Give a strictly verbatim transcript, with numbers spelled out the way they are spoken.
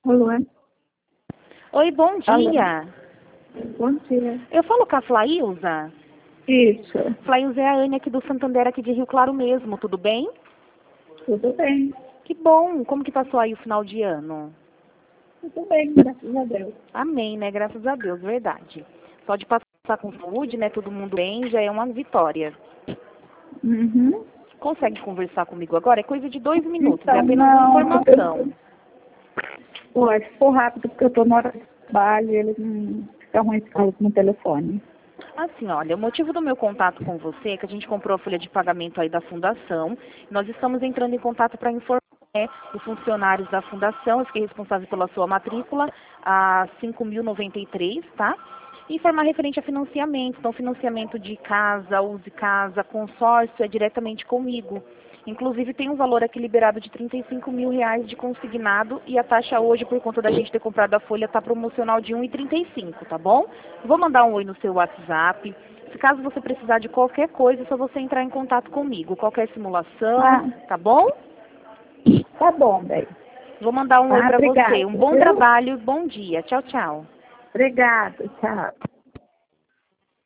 Alô? Oi, bom Alô? dia. Bom dia. Eu falo com a Flailza? Isso. Flailza é a Anne aqui do Santander, aqui de Rio Claro mesmo, tudo bem? Tudo bem. Que bom. Como que passou aí o final de ano? Tudo bem, graças a Deus. Amém, né? Graças a Deus, verdade. Só de passar com saúde, né? Todo mundo bem, já é uma vitória. Uhum. Consegue conversar comigo agora? É coisa de dois minutos, é Então, apenas uma não. informação. Pô, se for rápido, porque eu tô na hora de trabalho e ele não fica ruim ficar no telefone. Assim, olha, o motivo do meu contato com você é que a gente comprou a folha de pagamento aí da fundação. Nós estamos entrando em contato para informar, né, os funcionários da fundação, eu fiquei responsável pela sua matrícula, a cinco mil e noventa e três, tá? E informar referente a financiamento. Então, financiamento de casa, uso de casa, consórcio é diretamente comigo. Inclusive, tem um valor aqui liberado de trinta e cinco mil reais de consignado e a taxa hoje, por conta da gente ter comprado a folha, está promocional de um e trinta e cinco, tá bom? Vou mandar um oi no seu WhatsApp. Se caso você precisar de qualquer coisa, é só você entrar em contato comigo. Qualquer simulação, Ah, tá bom? tá bom, bem. Vou mandar um oi Ah, para obrigada, você. Um bom viu? trabalho, bom dia. Tchau, tchau. Obrigada, tchau.